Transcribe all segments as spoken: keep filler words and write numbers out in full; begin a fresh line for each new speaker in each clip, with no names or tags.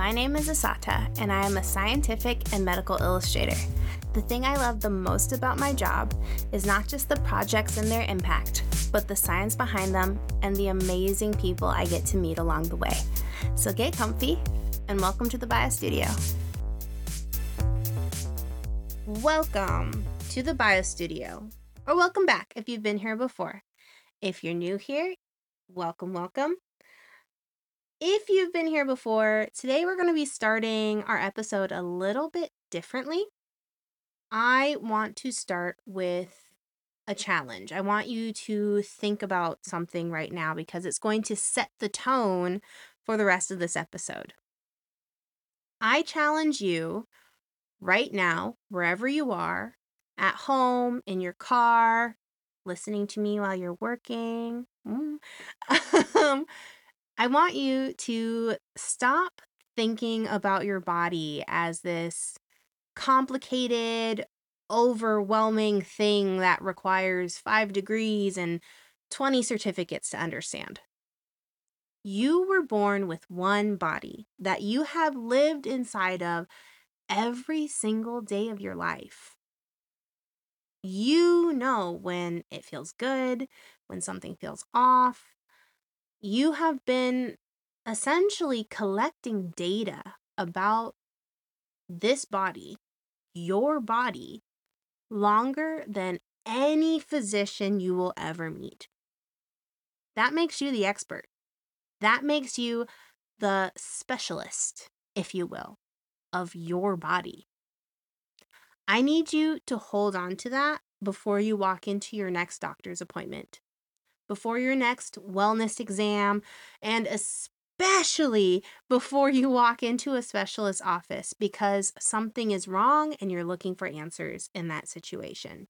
My name is Asata, and I am a scientific and medical illustrator. The thing I love the most about my job is not just the projects and their impact, but the science behind them and the amazing people I get to meet along the way. So get comfy, and welcome to the Bio Studio. Welcome to the Bio Studio, or welcome back if you've been here before. If you're new here, welcome, welcome. If you've been here before, today we're going to be starting our episode a little bit differently. I want to start with a challenge. I want you to think about something right now because it's going to set the tone for the rest of this episode. I challenge you right now, wherever you are, at home, in your car, listening to me while you're working. Mm. um, I want you to stop thinking about your body as this complicated, overwhelming thing that requires five degrees and twenty certificates to understand. You were born with one body that you have lived inside of every single day of your life. You know when it feels good, when something feels off. You have been essentially collecting data about this body, your body, longer than any physician you will ever meet. That makes you the expert. That makes you the specialist, if you will, of your body. I need you to hold on to that before you walk into your next doctor's appointment, before your next wellness exam, and especially before you walk into a specialist's office because something is wrong and you're looking for answers in that situation.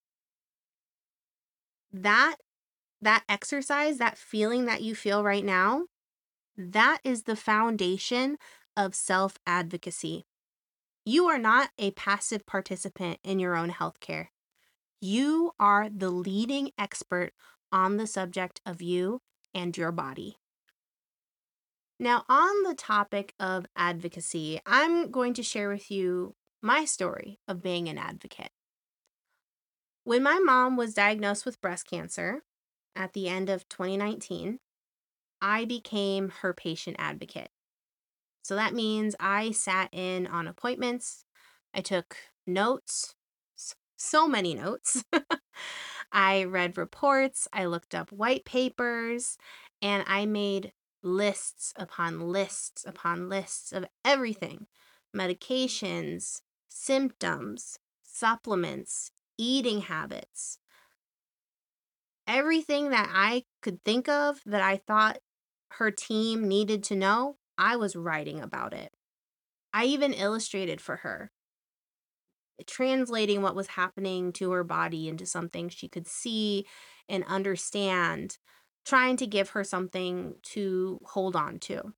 That that exercise, that feeling that you feel right now, that is the foundation of self-advocacy. You are not a passive participant in your own healthcare. You are the leading expert on the subject of you and your body. Now, on the topic of advocacy, I'm going to share with you my story of being an advocate. When my mom was diagnosed with breast cancer at the end of twenty nineteen, I became her patient advocate. So that means I sat in on appointments, I took notes, so many notes. I read reports, I looked up white papers, and I made lists upon lists upon lists of everything: medications, symptoms, supplements, eating habits. Everything that I could think of that I thought her team needed to know, I was writing about it. I even illustrated for her, translating what was happening to her body into something she could see and understand, trying to give her something to hold on to.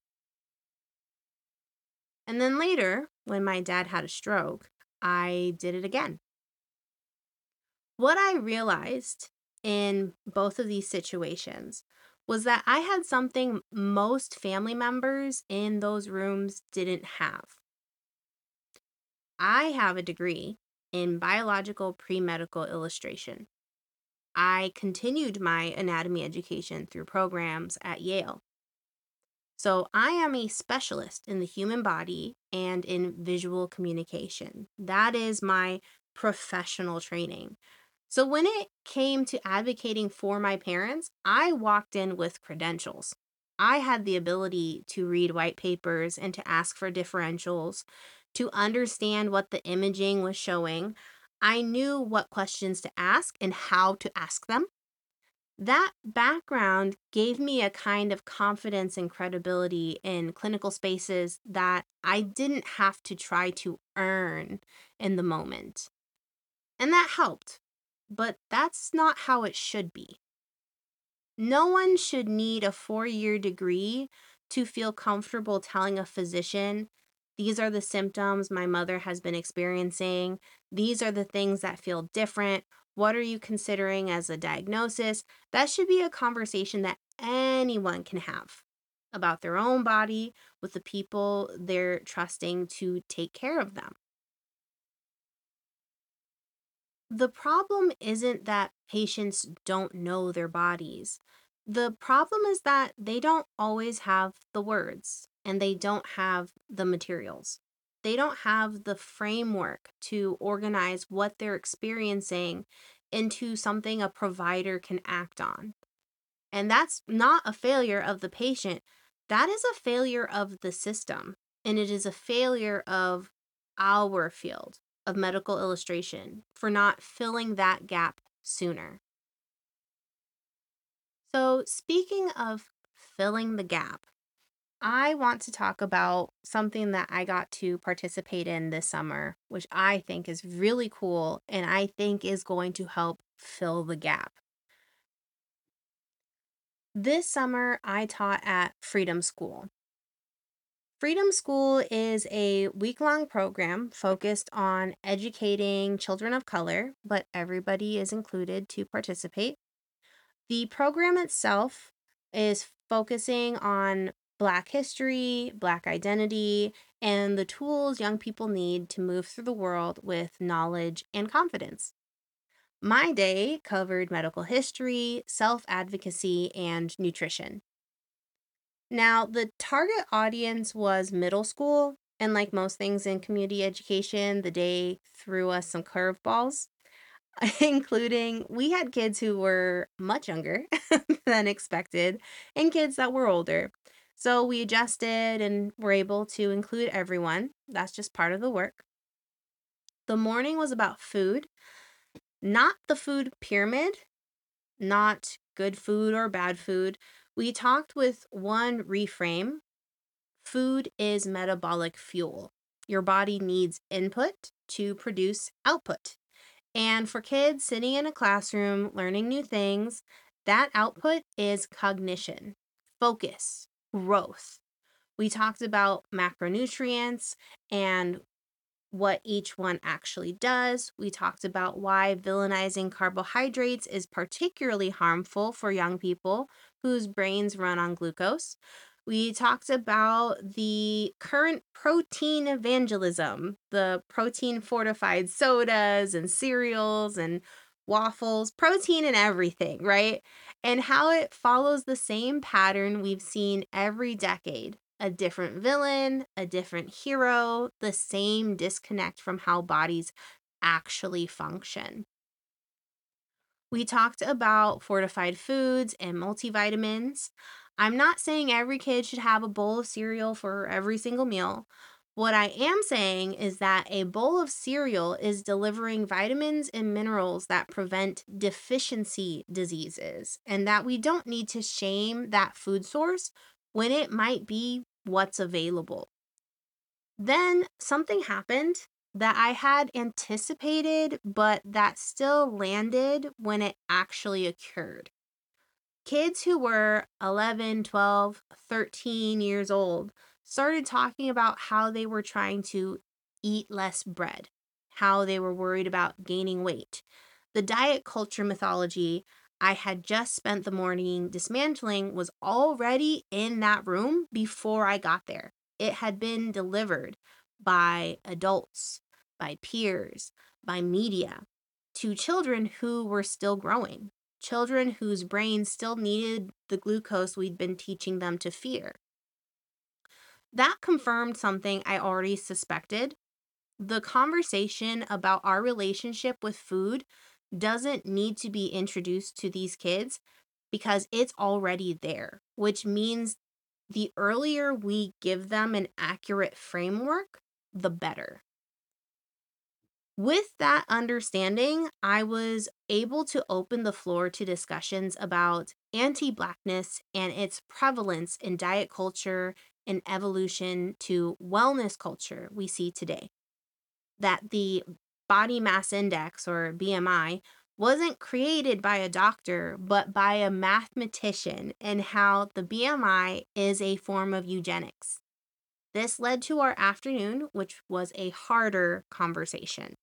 And then later, when my dad had a stroke, I did it again. What I realized in both of these situations was that I had something most family members in those rooms didn't have. I have a degree in biological pre-medical illustration. I continued my anatomy education through programs at Yale. So I am a specialist in the human body and in visual communication. That is my professional training. So when it came to advocating for my parents, I walked in with credentials. I had the ability to read white papers and to ask for differentials, to understand what the imaging was showing. I knew what questions to ask and how to ask them. That background gave me a kind of confidence and credibility in clinical spaces that I didn't have to try to earn in the moment. And that helped. But that's not how it should be. No one should need a four-year degree to feel comfortable telling a physician, these are the symptoms my mother has been experiencing. These are the things that feel different. What are you considering as a diagnosis? That should be a conversation that anyone can have. about their own body with the people they're trusting to take care of them. The problem isn't that patients don't know their bodies. The problem is that they don't always have the words and they don't have the materials. They don't have the framework to organize what they're experiencing into something a provider can act on. And that's not a failure of the patient. That is a failure of the system. And it is a failure of our field of medical illustration for not filling that gap sooner. So, speaking of filling the gap, I want to talk about something that I got to participate in this summer, which I think is really cool and I think is going to help fill the gap. This summer, I taught at Freedom School. Freedom School is a week long program focused on educating children of color, but everybody is included to participate. The program itself is focusing on Black history, Black identity, and the tools young people need to move through the world with knowledge and confidence. My day covered medical history, self advocacy, and nutrition. Now, the target audience was middle school, and like most things in community education, the day threw us some curveballs, including we had kids who were much younger than expected and kids that were older. So we adjusted and were able to include everyone. That's just part of the work. The morning was about food, not the food pyramid, not good food or bad food. We talked with one reframe. Food is metabolic fuel. Your body needs input to produce output. And for kids sitting in a classroom learning new things, that output is cognition, focus, growth. We talked about macronutrients and what each one actually does. We talked about why villainizing carbohydrates is particularly harmful for young people whose brains run on glucose. We talked about the current protein evangelism, the protein fortified sodas and cereals and waffles, protein and everything, right? And how it follows the same pattern we've seen every decade, a different villain, a different hero, the same disconnect from how bodies actually function. We talked about fortified foods and multivitamins. I'm not saying every kid should have a bowl of cereal for every single meal. What I am saying is that a bowl of cereal is delivering vitamins and minerals that prevent deficiency diseases, and that we don't need to shame that food source when it might be what's available. Then something happened that I had anticipated, but that still landed when it actually occurred. Kids who were eleven, twelve, thirteen years old started talking about how they were trying to eat less bread, how they were worried about gaining weight. The diet culture mythology I had just spent the morning dismantling was already in that room before I got there. It had been delivered by adults, by peers, by media to children who were still growing, children whose brains still needed the glucose we'd been teaching them to fear. That confirmed something I already suspected. The conversation about our relationship with food doesn't need to be introduced to these kids because it's already there, which means the earlier we give them an accurate framework, the better. With that understanding, I was able to open the floor to discussions about anti Blackness and its prevalence in diet culture and evolution to wellness culture we see today. That the body mass index, or B M I, wasn't created by a doctor, but by a mathematician, and how the B M I is a form of eugenics. This led to our afternoon, which was a harder conversation.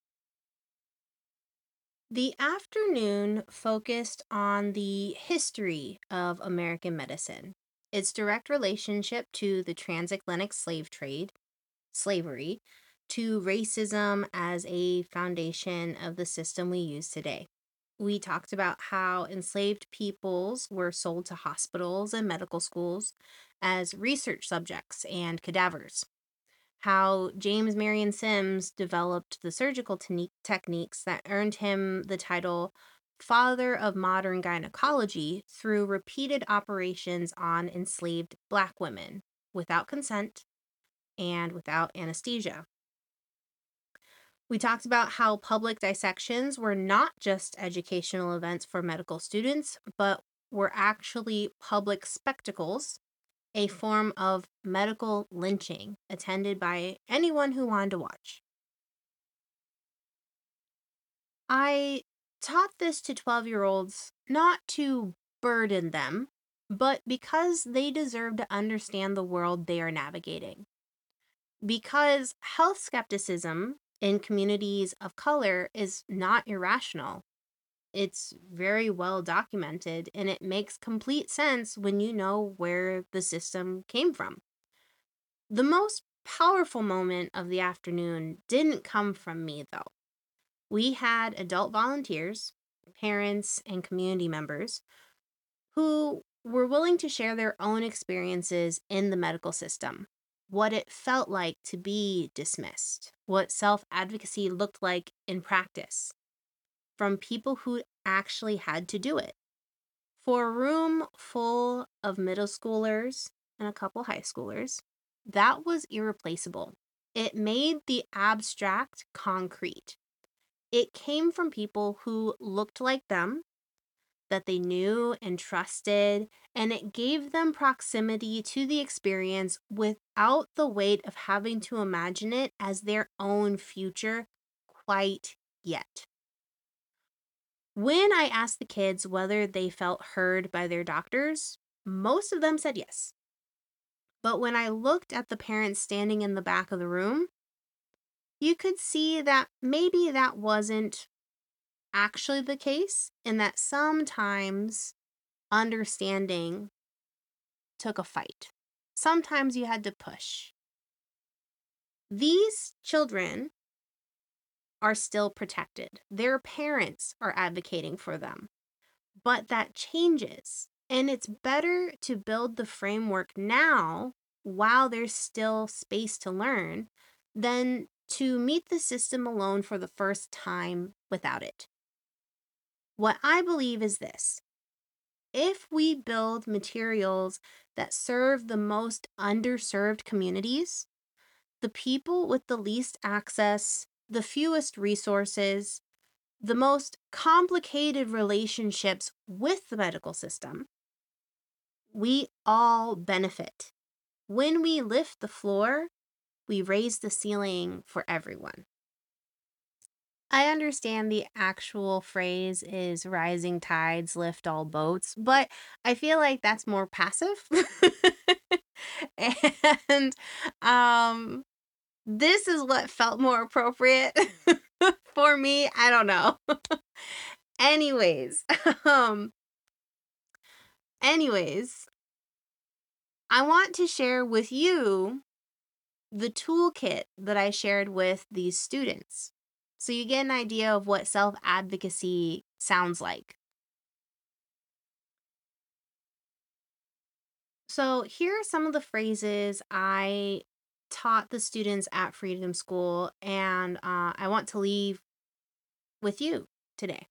The afternoon focused on the history of American medicine. its direct relationship to the transatlantic slave trade, slavery, to racism as a foundation of the system we use today. We talked about how enslaved peoples were sold to hospitals and medical schools as research subjects and cadavers. How James Marion Sims developed the surgical techni- techniques that earned him the title Father of Modern Gynecology through repeated operations on enslaved Black women without consent and without anesthesia. We talked about how public dissections were not just educational events for medical students, but were actually public spectacles, a form of medical lynching attended by anyone who wanted to watch. I taught this to twelve year olds not to burden them, but because they deserve to understand the world they are navigating. Because health skepticism in communities of color is not irrational. It's very well documented, and it makes complete sense when you know where the system came from. The most powerful moment of the afternoon didn't come from me, though. We had adult volunteers, parents, and community members who were willing to share their own experiences in the medical system, what it felt like to be dismissed, what self advocacy looked like in practice, from people who actually had to do it. For a room full of middle schoolers and a couple high schoolers, that was irreplaceable. It made the abstract concrete. It came from people who looked like them, that they knew and trusted, and it gave them proximity to the experience without the weight of having to imagine it as their own future quite yet. When I asked the kids whether they felt heard by their doctors, most of them said yes. But when I looked at the parents standing in the back of the room, you could see that maybe that wasn't actually the case, and that sometimes understanding took a fight. Sometimes you had to push. These children are still protected. Their parents are advocating for them. But that changes. And it's better to build the framework now while there's still space to learn than to meet the system alone for the first time without it. What I believe is this: if we build materials that serve the most underserved communities, the people with the least access, the fewest resources, the most complicated relationships with the medical system, we all benefit. When we lift the floor, we raise the ceiling for everyone. I understand the actual phrase is rising tides lift all boats, but I feel like that's more passive. and um this is what felt more appropriate for me. I don't know. anyways, um anyways, I want to share with you the toolkit that I shared with these students, so you get an idea of what self-advocacy sounds like. So, here are some of the phrases I taught the students at Freedom School, and uh, I want to leave with you today.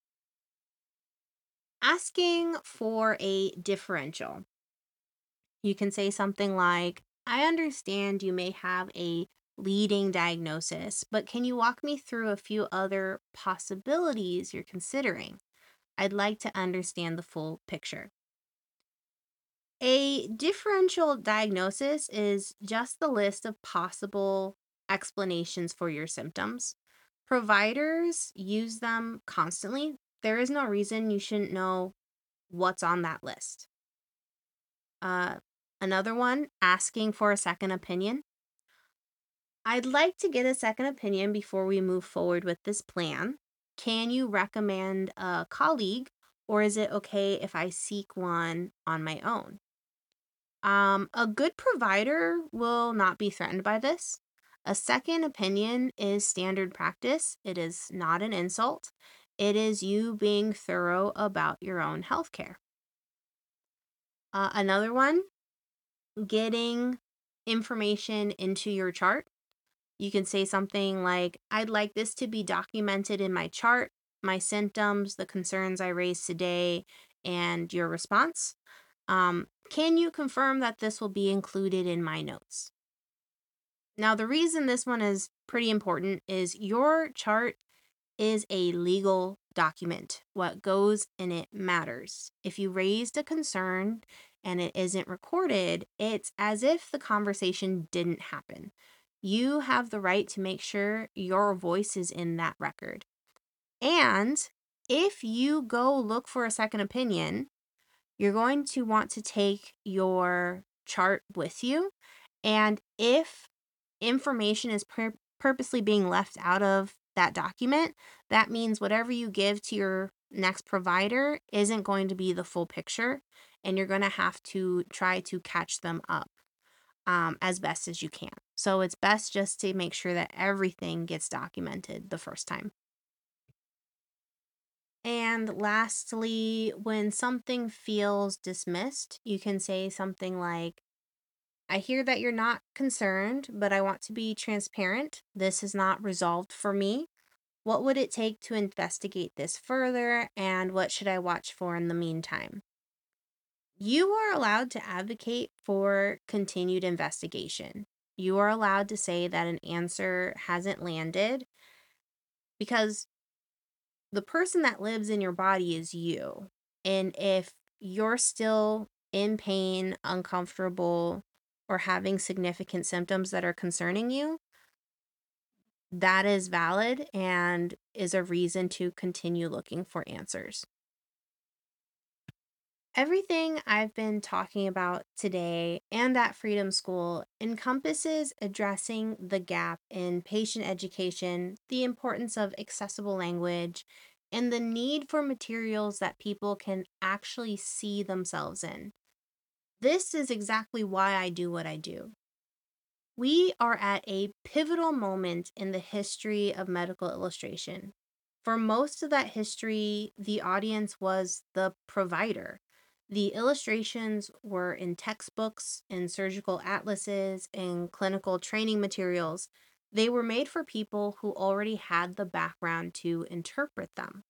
Asking for a differential. You can say something like, I understand you may have a leading diagnosis, but can you walk me through a few other possibilities you're considering? I'd like to understand the full picture. A differential diagnosis is just the list of possible explanations for your symptoms. Providers use them constantly. There is no reason you shouldn't know what's on that list. Uh, another one, asking for a second opinion. I'd like to get a second opinion before we move forward with this plan. Can you recommend a colleague, or is it okay if I seek one on my own? Um, a good provider will not be threatened by this. A second opinion is standard practice. It is not an insult. It is you being thorough about your own healthcare. Uh, another one, getting information into your chart. You can say something like, I'd like this to be documented in my chart, my symptoms, the concerns I raised today, and your response. Um, can you confirm that this will be included in my notes? Now, the reason this one is pretty important is your chart is a legal document. What goes in it matters. If you raised a concern and it isn't recorded, it's as if the conversation didn't happen. You have the right to make sure your voice is in that record. And if you go look for a second opinion, you're going to want to take your chart with you. And if information is pur- purposely being left out of that document, that means whatever you give to your next provider isn't going to be the full picture, and you're going to have to try to catch them up um, as best as you can. So it's best just to make sure that everything gets documented the first time. And lastly, when something feels dismissed, you can say something like, I hear that you're not concerned, but I want to be transparent. This is not resolved for me. What would it take to investigate this further, and what should I watch for in the meantime? You are allowed to advocate for continued investigation. You are allowed to say that an answer hasn't landed because the person that lives in your body is you. And if you're still in pain, uncomfortable, or having significant symptoms that are concerning you, that is valid and is a reason to continue looking for answers. Everything I've been talking about today and at Freedom School encompasses addressing the gap in patient education, the importance of accessible language, and the need for materials that people can actually see themselves in. This is exactly why I do what I do. We are at a pivotal moment in the history of medical illustration. For most of that history, the audience was the provider. The illustrations were in textbooks, in surgical atlases, in clinical training materials. They were made for people who already had the background to interpret them.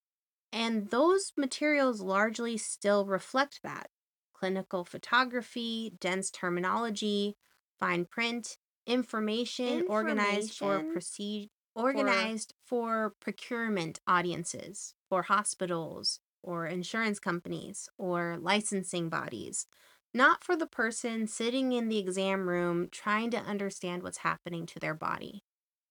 And those materials largely still reflect that. Clinical photography, dense terminology, fine print, information organized for
Information
procedure
for
organized for procurement audiences, for hospitals or insurance companies or licensing bodies, not for the person sitting in the exam room trying to understand what's happening to their body.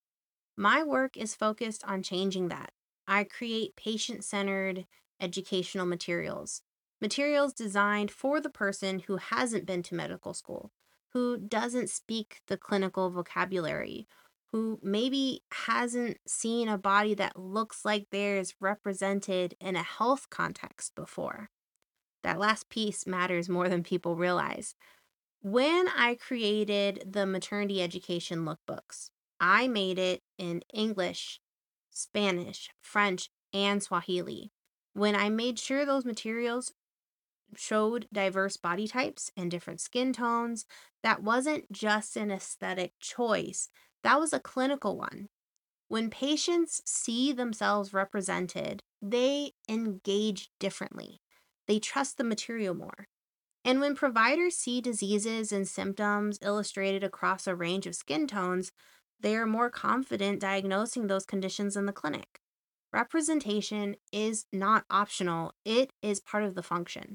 My work is focused on changing that. I create patient centered educational materials, materials designed for the person who hasn't been to medical school, who doesn't speak the clinical vocabulary, who maybe hasn't seen a body that looks like theirs represented in a health context before. That last piece matters more than people realize. When I created the maternity education lookbooks, I made it in English, Spanish, French, and Swahili. When I made sure those materials showed diverse body types and different skin tones, that wasn't just an aesthetic choice, that was a clinical one. When patients see themselves represented, they engage differently. They trust the material more. And when providers see diseases and symptoms illustrated across a range of skin tones, they are more confident diagnosing those conditions in the clinic. Representation is not optional, it is part of the function.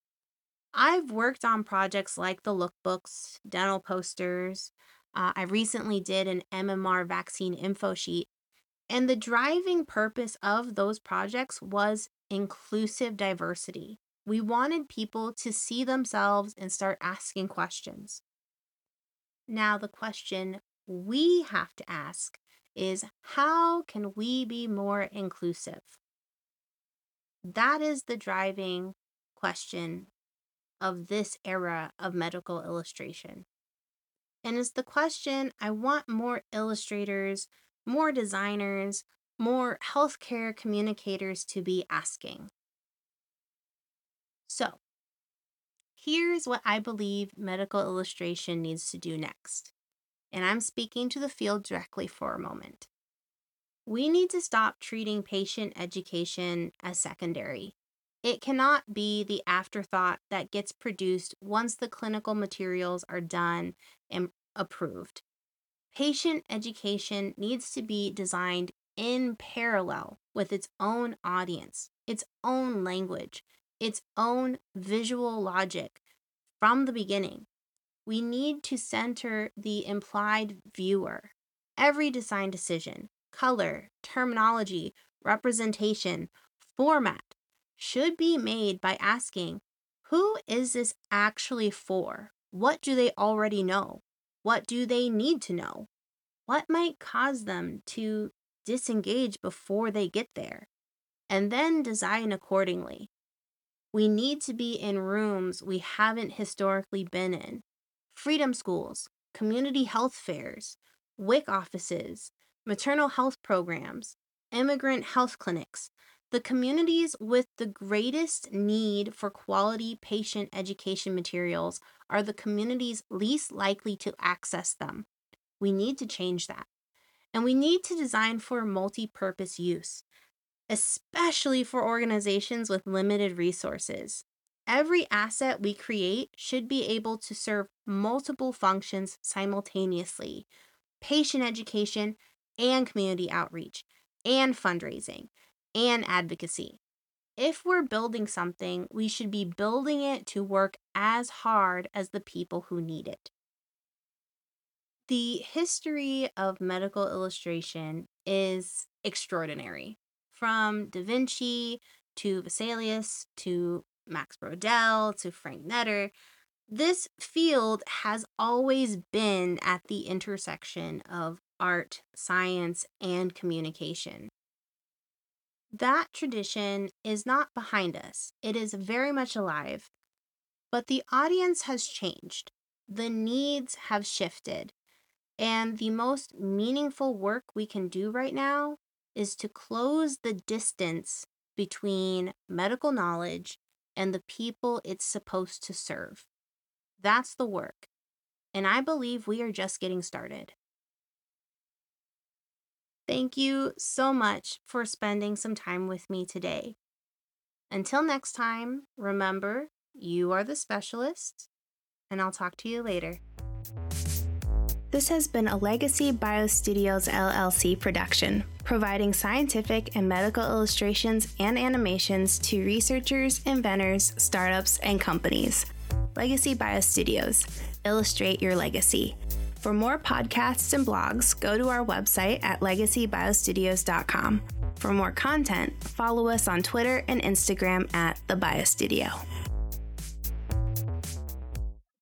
I've worked on projects like the lookbooks, dental posters. Uh, I recently did an M M R vaccine info sheet, and the driving purpose of those projects was inclusive diversity. We wanted people to see themselves and start asking questions. Now, the question we have to ask is, how can we be more inclusive? That is the driving question of this era of medical illustration. And it's the question I want more illustrators, more designers, more healthcare communicators to be asking. So, here's what I believe medical illustration needs to do next. And I'm speaking to the field directly for a moment. We need to stop treating patient education as secondary. It cannot be the afterthought that gets produced once the clinical materials are done and approved. Patient education needs to be designed in parallel with its own audience, its own language, its own visual logic from the beginning. We need to center the implied viewer. Every design decision, color, terminology, representation, format should be made by asking, who is this actually for? What do they already know? What do they need to know? What might cause them to disengage before they get there? And then design accordingly. We need to be in rooms we haven't historically been in. Freedom schools, community health fairs, W I C offices, maternal health programs, immigrant health clinics. The communities with the greatest need for quality patient education materials are the communities least likely to access them. We need to change that. And we need to design for multi-purpose use, especially for organizations with limited resources. Every asset we create should be able to serve multiple functions simultaneously: patient education and community outreach and fundraising and advocacy. If we're building something, we should be building it to work as hard as the people who need it. The history of medical illustration is extraordinary. From Da Vinci to Vesalius to Max Brodel to Frank Netter, this field has always been at the intersection of art, science, and communication. That tradition is not behind us. It is very much alive. But the audience has changed. The needs have shifted. And the most meaningful work we can do right now is to close the distance between medical knowledge and the people it's supposed to serve. That's the work. And I believe we are just getting started. Thank you so much for spending some time with me today. Until next time, remember, you are the specialist, and I'll talk to you later. This has been a Legacy BioStudios L L C production, providing scientific and medical illustrations and animations to researchers, inventors, startups, and companies. Legacy BioStudios. Illustrate your legacy. For more podcasts and blogs, go to our website at legacy biostudios dot com. For more content, follow us on Twitter and Instagram at The BioStudio.